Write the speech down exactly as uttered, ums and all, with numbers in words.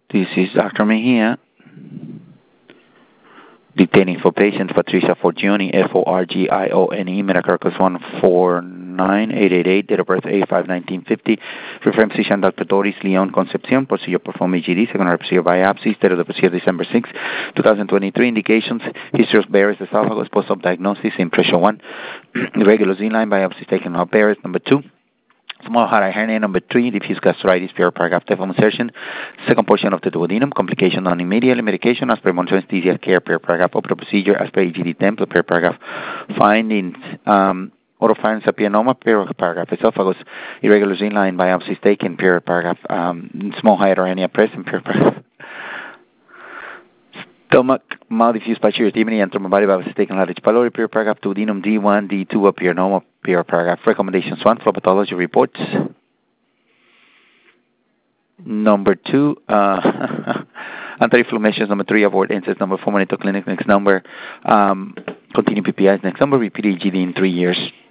This is Doctor Mejia. Dictating for patients, Patricia Forgione, F O R G I O N E, Metacarpus one four nine eight eight eight, date of birth A five nineteen fifty. Referring physician Doctor Doris Leon Concepcion, procedure performed E G D, second procedure biopsy, date of the procedure December sixth, twenty twenty-three. Indications: history of Barrett's esophagus, post-op diagnosis, impression one, irregular Z-line biopsy taken of Barrett's. Number two, small hot eye hernia. Number three, diffuse gastritis, pure paragraph typhoid insertion. Second portion of the duodenum, complication non immediately, medication as per monitor anesthesia care, pure paragraph opera procedure as per E G D template, pure paragraph findings. Um, Oropharynx apianoma, pure paragraph esophagus, irregular Z-line biopsies taken, pure paragraph um, small hot eye hernia present, pure paragraph. Stomach, mouth diffuse pituitary and thromboembolic biopsy taken, H. pylori, pure paragraph duodenum D one, D two, apianoma, pure paragraph. Recommendations: one, flow pathology reports. Number two, uh, anti-inflammations. Number three, avoid N SAIDs. Number four, monitor clinic. Next number, um, continue P P Is. Next number, repeat E G D in three years.